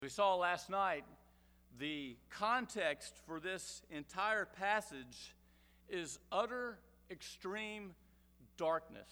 We saw last night the context for this entire passage is utter extreme darkness.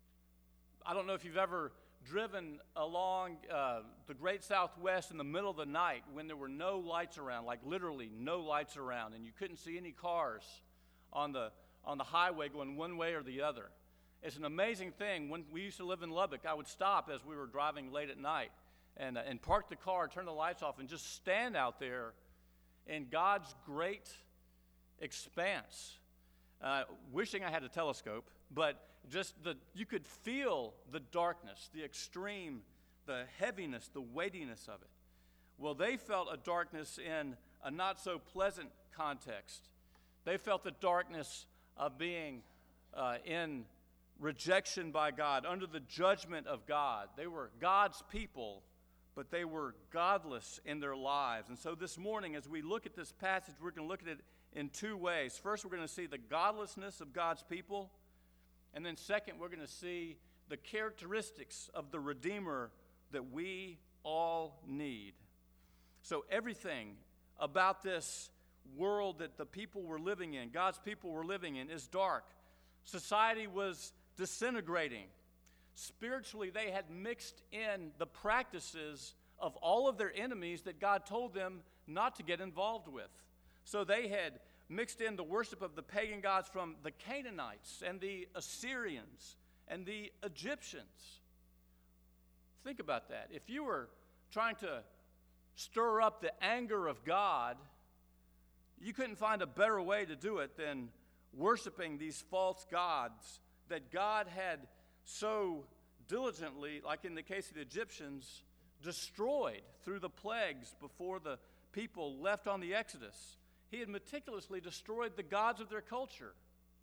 I don't know if you've ever driven along the Great Southwest in the middle of the night when there were no lights around, like literally no lights around, and you couldn't see any cars on the highway going one way or the other. It's an amazing thing. When we used to live in Lubbock, I would stop as we were driving late at night and park the car, turn the lights off, and just stand out there in God's great expanse. Wishing I had a telescope, but you could feel the darkness, the extreme, the heaviness, the weightiness of it. Well, they felt a darkness in a not so pleasant context. They felt the darkness of being in rejection by God, under the judgment of God. They were God's people, but they were godless in their lives. And so this morning, as we look at this passage, we're going to look at it in two ways. First, we're going to see the godlessness of God's people. And then second, we're going to see the characteristics of the Redeemer that we all need. So everything about this world that the people were living in, God's people were living in, is dark. Society was disintegrating. Spiritually, they had mixed in the practices of all of their enemies that God told them not to get involved with. So they had mixed in the worship of the pagan gods from the Canaanites and the Assyrians and the Egyptians. Think about that. If you were trying to stir up the anger of God, you couldn't find a better way to do it than worshiping these false gods that God had so diligently, like in the case of the Egyptians, destroyed through the plagues before the people left on the Exodus. He had meticulously destroyed the gods of their culture.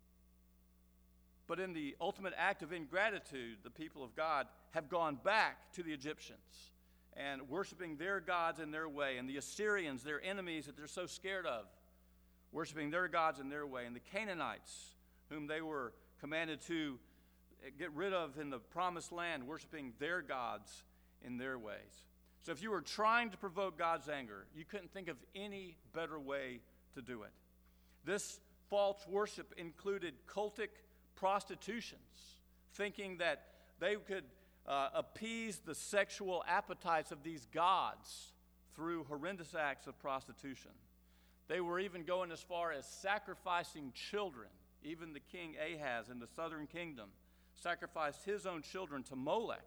But in the ultimate act of ingratitude, the people of God have gone back to the Egyptians and worshiping their gods in their way, and the Assyrians, their enemies that they're so scared of, worshiping their gods in their way, and the Canaanites, whom they were commanded to get rid of in the promised land, worshiping their gods in their ways. So if you were trying to provoke God's anger, you couldn't think of any better way to do it. This false worship included cultic prostitutions, thinking that they could appease the sexual appetites of these gods through horrendous acts of prostitution. They were even going as far as sacrificing children. Even the king Ahaz in the southern kingdom sacrificed his own children to Molech.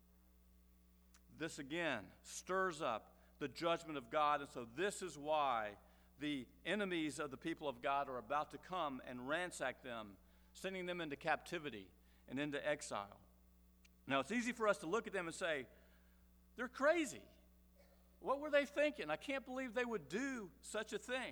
This again stirs up the judgment of God, and so this is why the enemies of the people of God are about to come and ransack them, sending them into captivity and into exile. Now, it's easy for us to look at them and say, they're crazy. What were they thinking? I can't believe they would do such a thing.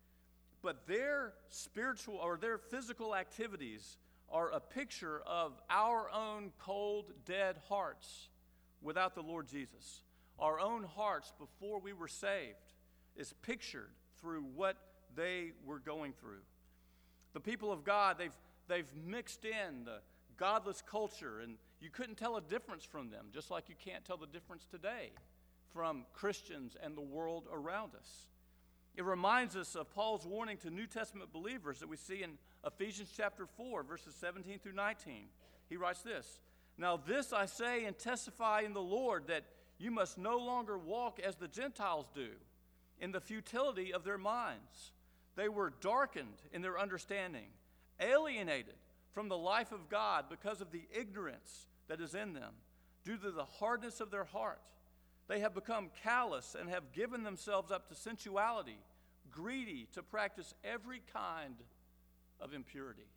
But their spiritual or their physical activities are a picture of our own cold, dead hearts without the Lord Jesus. Our own hearts before we were saved is pictured through what they were going through. The people of God, they've mixed in the godless culture, and you couldn't tell a difference from them, just like you can't tell the difference today from Christians and the world around us. It reminds us of Paul's warning to New Testament believers that we see in Ephesians chapter 4, verses 17 through 19. He writes this, "Now this I say and testify in the Lord, that you must no longer walk as the Gentiles do, in the futility of their minds. They were darkened in their understanding, alienated from the life of God because of the ignorance that is in them, due to the hardness of their heart. They have become callous and have given themselves up to sensuality, greedy to practice every kind of impurity."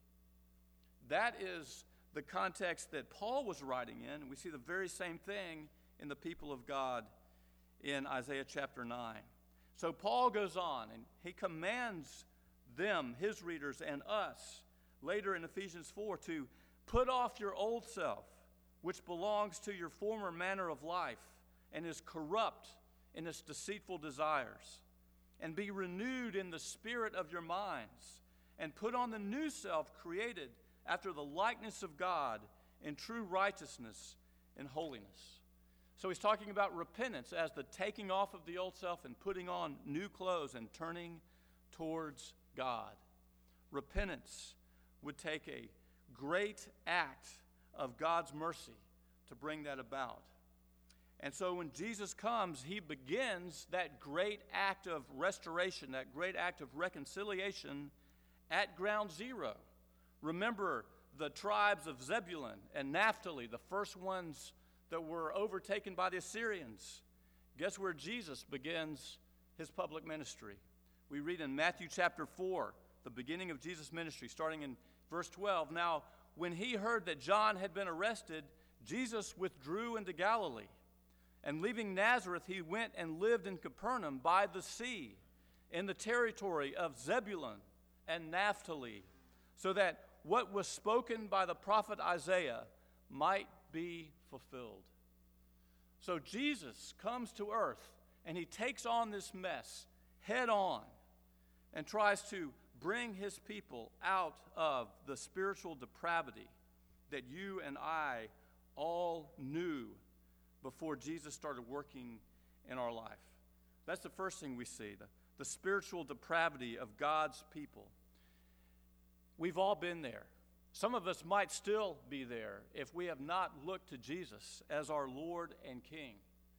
That is the context that Paul was writing in. We see the very same thing in the people of God in Isaiah chapter 9. So Paul goes on and he commands them, his readers, and us, later in Ephesians 4, to put off your old self, which belongs to your former manner of life, and is corrupt in its deceitful desires, and be renewed in the spirit of your minds, and put on the new self created after the likeness of God in true righteousness and holiness. So he's talking about repentance as the taking off of the old self and putting on new clothes and turning towards God. Repentance would take a great act of God's mercy to bring that about. And so when Jesus comes, he begins that great act of restoration, that great act of reconciliation at ground zero. Remember the tribes of Zebulun and Naphtali, the first ones that were overtaken by the Assyrians. Guess where Jesus begins his public ministry? We read in Matthew chapter 4, the beginning of Jesus' ministry, starting in verse 12. Now, when he heard that John had been arrested, Jesus withdrew into Galilee. And leaving Nazareth, he went and lived in Capernaum by the sea, in the territory of Zebulun and Naphtali, so that what was spoken by the prophet Isaiah might be fulfilled. So Jesus comes to earth, and he takes on this mess head on and tries to bring his people out of the spiritual depravity that you and I all knew before Jesus started working in our life. That's the first thing we see, the spiritual depravity of God's people. We've all been there. Some of us might still be there if we have not looked to Jesus as our Lord and King.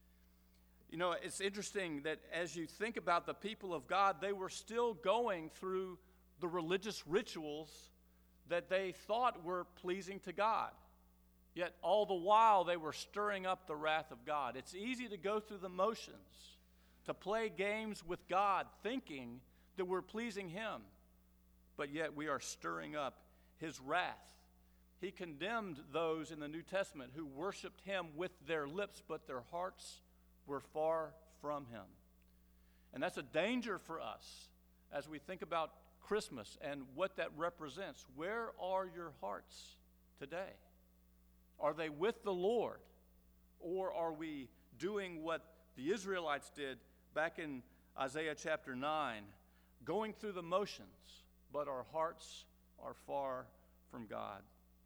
You know, it's interesting that as you think about the people of God, they were still going through the religious rituals that they thought were pleasing to God. Yet all the while they were stirring up the wrath of God. It's easy to go through the motions, to play games with God, thinking that we're pleasing him. But yet we are stirring up his wrath. He condemned those in the New Testament who worshiped him with their lips, but their hearts were far from him. And that's a danger for us as we think about Christmas and what that represents. Where are your hearts today? Are they with the Lord? Or are we doing what the Israelites did back in Isaiah chapter 9, going through the motions, but our hearts are far from God?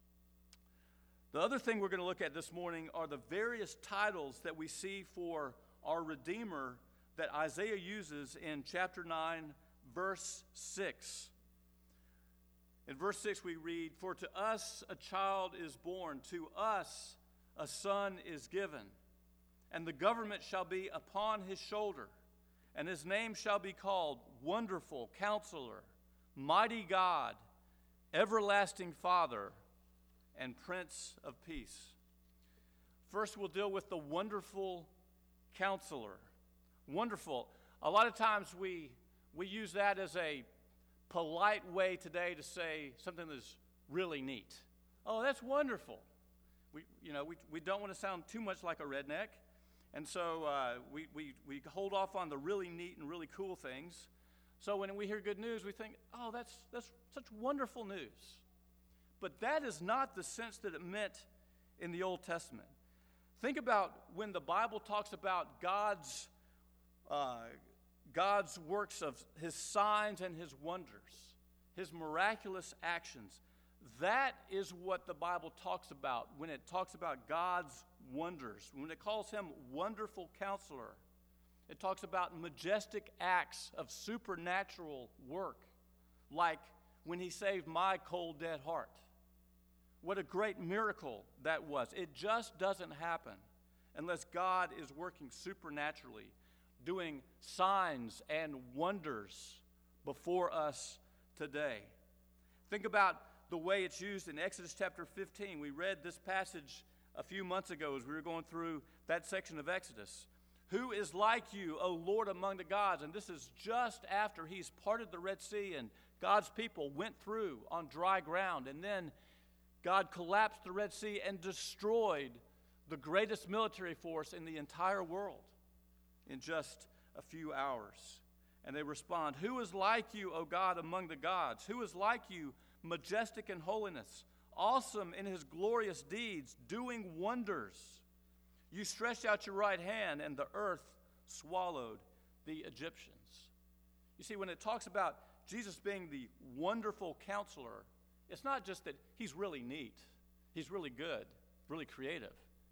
The other thing we're going to look at this morning are the various titles that we see for our Redeemer that Isaiah uses in chapter 9, verse 6. In verse 6 we read, "For to us a child is born, to us a son is given, and the government shall be upon his shoulder, and his name shall be called Wonderful Counselor, Mighty God, Everlasting Father, and Prince of Peace." First, we'll deal with the Wonderful Counselor. Wonderful. A lot of times we use that as a polite way today to say something that's really neat. Oh, that's wonderful. We don't want to sound too much like a redneck, and so we hold off on the really neat and really cool things. So when we hear good news, we think, oh, that's such wonderful news. But that is not the sense that it meant in the Old Testament. Think about when the Bible talks about God's works of his signs and his wonders, his miraculous actions. That is what the Bible talks about when it talks about God's wonders. When it calls him Wonderful Counselor, it talks about majestic acts of supernatural work, like when he saved my cold, dead heart. What a great miracle that was. It just doesn't happen unless God is working supernaturally, doing signs and wonders before us today. Think about the way it's used in Exodus chapter 15. We read this passage a few months ago as we were going through that section of Exodus. "Who is like you, O Lord, among the gods?" And this is just after he's parted the Red Sea and God's people went through on dry ground. And then God collapsed the Red Sea and destroyed the greatest military force in the entire world in just a few hours. And they respond, "Who is like you, O God, among the gods? Who is like you, majestic in holiness, awesome in his glorious deeds, doing wonders? You stretched out your right hand, and the earth swallowed the Egyptians." You see, when it talks about Jesus being the Wonderful Counselor, it's not just that he's really neat, he's really good, really creative.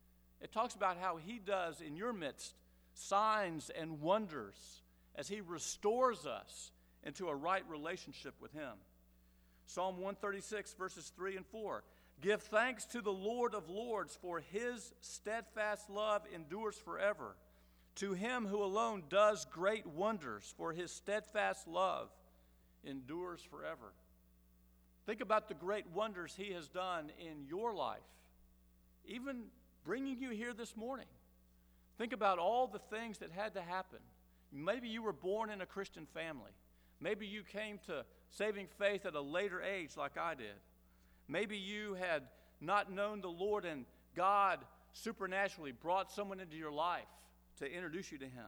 It talks about how he does in your midst signs and wonders as he restores us into a right relationship with him. Psalm 136, verses 3 and 4. Give thanks to the Lord of Lords, for his steadfast love endures forever. To him who alone does great wonders, for his steadfast love endures forever. Think about the great wonders he has done in your life, even bringing you here this morning. Think about all the things that had to happen. Maybe you were born in a Christian family. Maybe you came to saving faith at a later age like I did. Maybe you had not known the Lord and God supernaturally brought someone into your life to introduce you to him.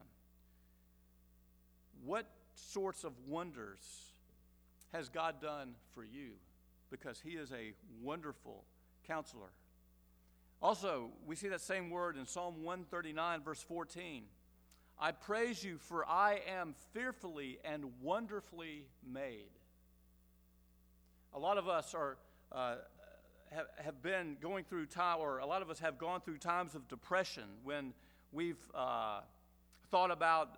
What sorts of wonders has God done for you? Because he is a wonderful counselor. Also, we see that same word in Psalm 139, verse 14. I praise you, for I am fearfully and wonderfully made. A lot of us have been going through time, or a lot of us have gone through times of depression when we've thought about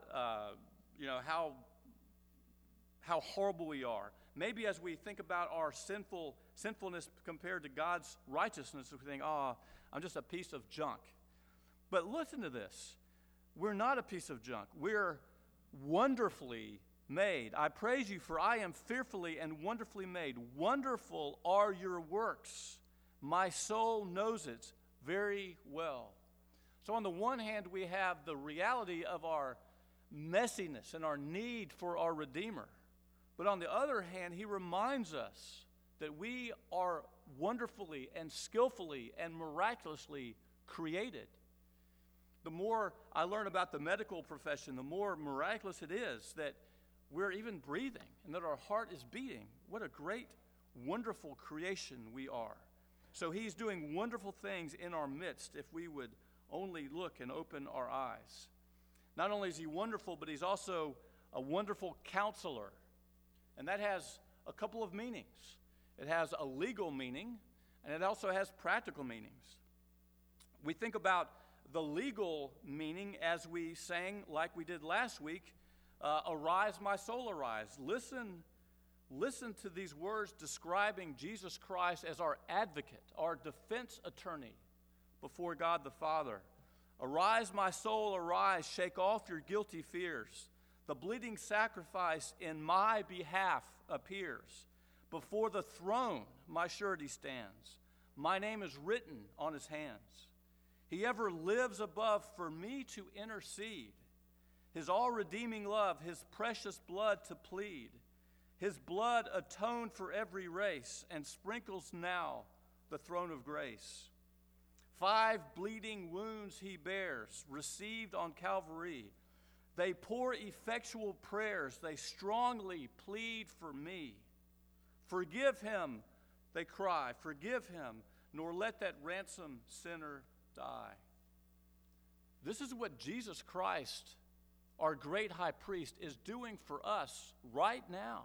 how horrible we are. Maybe as we think about our sinfulness compared to God's righteousness, we think, I'm just a piece of junk. But listen to this. We're not a piece of junk. We're wonderfully made. I praise you, for I am fearfully and wonderfully made. Wonderful are your works. My soul knows it very well. So on the one hand, we have the reality of our messiness and our need for our Redeemer. But on the other hand, he reminds us that we are wonderfully and skillfully and miraculously created. The more I learn about the medical profession, the more miraculous it is that we're even breathing and that our heart is beating. What a great, wonderful creation we are. So he's doing wonderful things in our midst if we would only look and open our eyes. Not only is he wonderful, but he's also a wonderful counselor. And that has a couple of meanings. It has a legal meaning, and it also has practical meanings. We think about the legal meaning as we sang, like we did last week, arise, my soul, arise. Listen to these words describing Jesus Christ as our advocate, our defense attorney before God the Father. Arise, my soul, arise, shake off your guilty fears. The bleeding sacrifice in my behalf appears. Before the throne my surety stands. My name is written on his hands. He ever lives above for me to intercede. His all-redeeming love, his precious blood to plead. His blood atoned for every race and sprinkles now the throne of grace. 5 bleeding wounds he bears, received on Calvary. They pour effectual prayers. They strongly plead for me. Forgive him, they cry. Forgive him, nor let that ransomed sinner die. This is what Jesus Christ, our great high priest, is doing for us right now.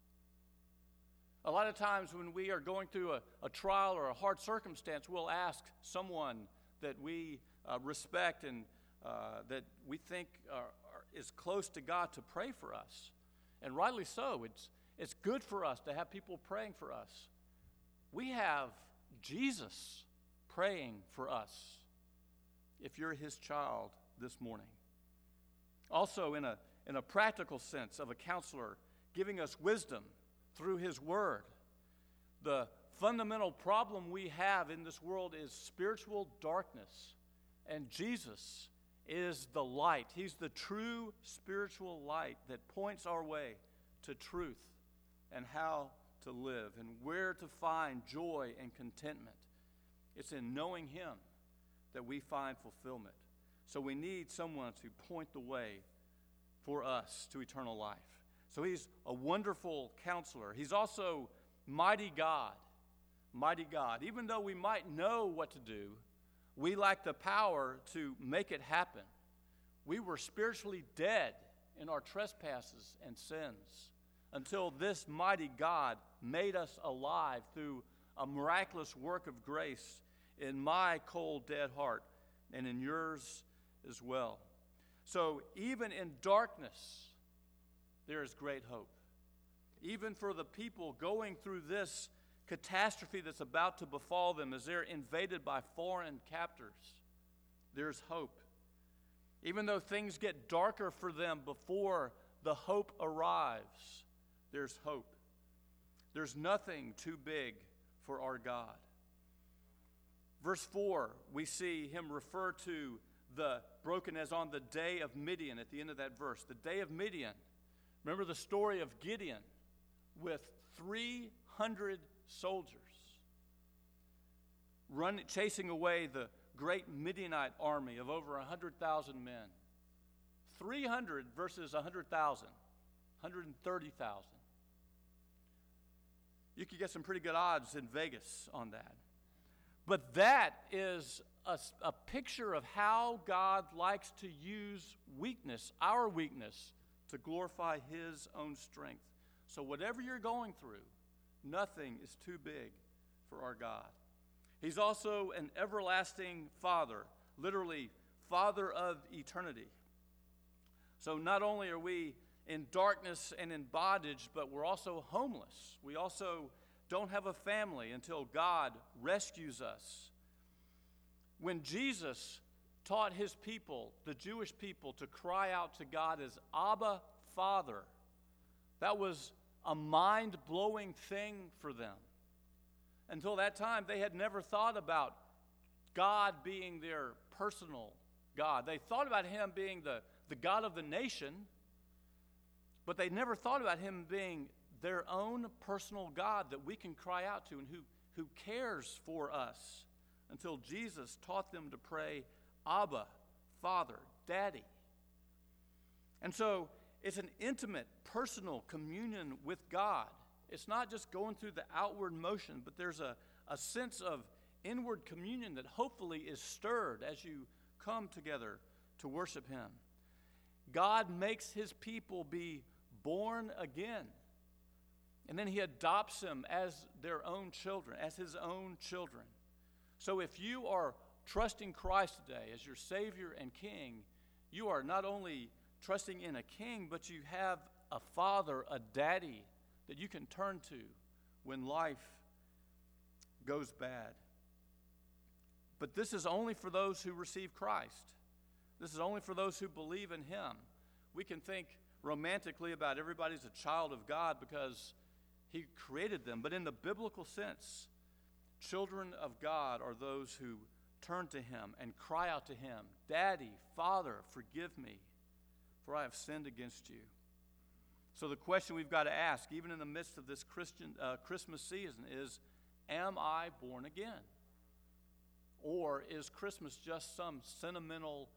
A lot of times when we are going through a trial or a hard circumstance, we'll ask someone that we respect and that we think is close to God to pray for us. And rightly so. It's good for us to have people praying for us. We have Jesus praying for us if you're his child this morning. Also, in a practical sense of a counselor giving us wisdom through his word. The fundamental problem we have in this world is spiritual darkness, and Jesus is the light. He's the true spiritual light that points our way to truth and how to live and where to find joy and contentment. It's in knowing him that we find fulfillment. So we need someone to point the way for us to eternal life. So he's a wonderful counselor. He's also mighty God. Mighty God. Even though we might know what to do, we lack the power to make it happen. We were spiritually dead in our trespasses and sins until this mighty God made us alive through a miraculous work of grace in my cold, dead heart. and in yours as well. So even in darkness, there is great hope. Even for the people going through this catastrophe that's about to befall them as they're invaded by foreign captors, there's hope. Even though things get darker for them before the hope arrives, there's hope. There's nothing too big for our God. Verse 4, we see him refer to the broken as on the day of Midian at the end of that verse. The day of Midian. Remember the story of Gideon with 300 soldiers chasing away the great Midianite army of over 100,000 men. 300 versus 100,000, 130,000. You could get some pretty good odds in Vegas on that. But that is a picture of how God likes to use weakness, our weakness, to glorify his own strength. So whatever you're going through, nothing is too big for our God. He's also an everlasting Father, literally Father of eternity. So not only are we in darkness and in bondage, but we're also homeless. We also don't have a family until God rescues us. When Jesus taught his people, the Jewish people, to cry out to God as Abba, Father, that was a mind-blowing thing for them. Until that time, they had never thought about God being their personal God. They thought about him being the God of the nation, but they never thought about him being their own personal God that we can cry out to and who cares for us, until Jesus taught them to pray, Abba, Father, Daddy. And so it's an intimate, personal communion with God. It's not just going through the outward motion, but there's a sense of inward communion that hopefully is stirred as you come together to worship him. God makes his people be born again. And then he adopts them as their own children, as his own children. So if you are trusting Christ today as your Savior and King, you are not only trusting in a king, but you have a father, a daddy that you can turn to when life goes bad. But this is only for those who receive Christ. This is only for those who believe in him. We can think romantically about everybody's a child of God because he created them. But in the biblical sense, children of God are those who turn to him and cry out to him, Daddy, Father, forgive me, for I have sinned against you. So the question we've got to ask, even in the midst of this Christmas season, is, am I born again? Or is Christmas just some sentimental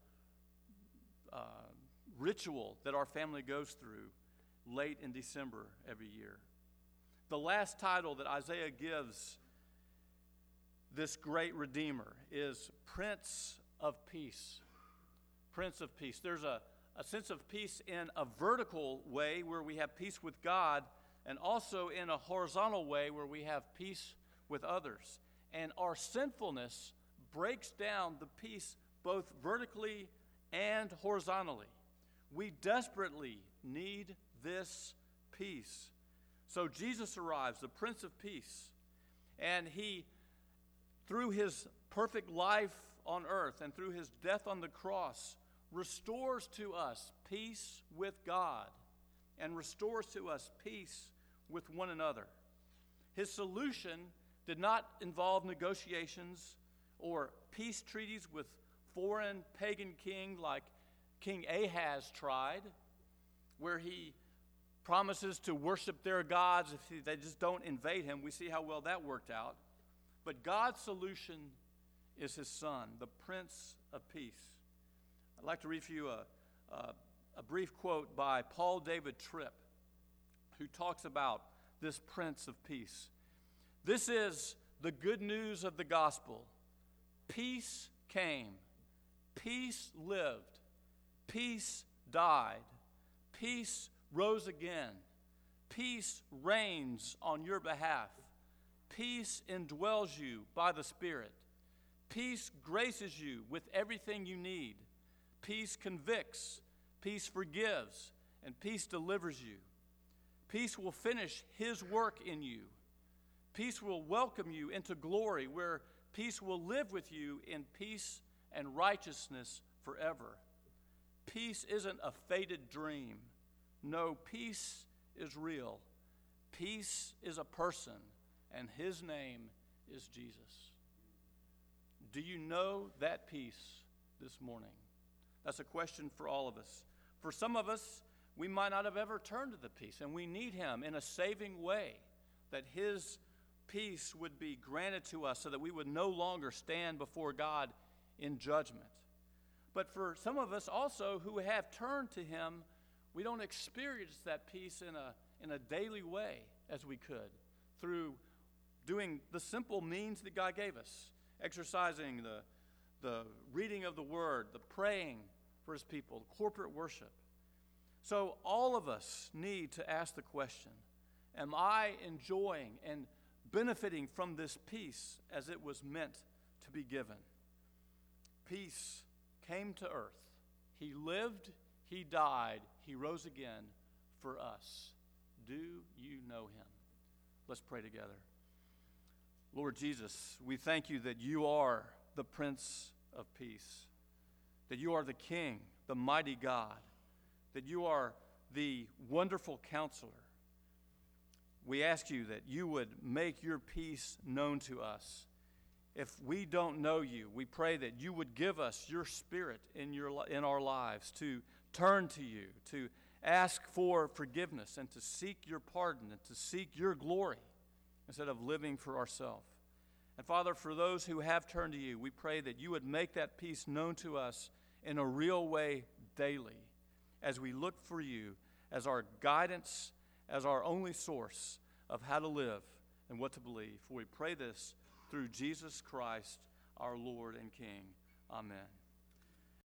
ritual that our family goes through late in December every year? The last title that Isaiah gives this great Redeemer is Prince of Peace. Prince of Peace. There's a sense of peace in a vertical way where we have peace with God, and also in a horizontal way where we have peace with others. And our sinfulness breaks down the peace both vertically and horizontally. We desperately need this peace. So Jesus arrives, the Prince of Peace, and he, through his perfect life on earth and through his death on the cross, restores to us peace with God and restores to us peace with one another. His solution did not involve negotiations or peace treaties with foreign pagan king like King Ahaz tried, where he promises to worship their gods if they just don't invade him. We see how well that worked out. But God's solution is his Son, the Prince of Peace. I'd like to read for you a brief quote by Paul David Tripp, who talks about this Prince of Peace. This is the good news of the gospel. Peace came, peace lived, peace died, peace rose again, peace reigns on your behalf, peace indwells you by the Spirit, Peace graces you with everything you need. Peace convicts, peace forgives, and peace delivers you. Peace will finish his work in you. Peace will welcome you into glory, where peace will live with you in peace and righteousness forever. Peace isn't a faded dream. No, peace is real. Peace is a person, and his name is Jesus. Do you know that peace this morning? That's a question for all of us. For some of us, we might not have ever turned to the peace, and we need him in a saving way, that his peace would be granted to us so that we would no longer stand before God in judgment. But for some of us also who have turned to him, we don't experience that peace in a daily way as we could, through doing the simple means that God gave us, exercising the reading of the word, the praying for his people, corporate worship. So all of us need to ask the question, am I enjoying and benefiting from this peace as it was meant to be given? Peace came to earth. He lived, he died, he rose again for us. Do you know him? Let's pray together. Lord Jesus, we thank you that you are the Prince of Peace, that you are the King, the mighty God, that you are the wonderful Counselor. We ask you that you would make your peace known to us. If we don't know you, we pray that you would give us your Spirit in our lives to turn to you, to ask for forgiveness, and to seek your pardon, and to seek your glory instead of living for ourselves. And Father, for those who have turned to you, we pray that you would make that peace known to us in a real way daily as we look for you as our guidance, as our only source of how to live and what to believe. For we pray this through Jesus Christ, our Lord and King. Amen.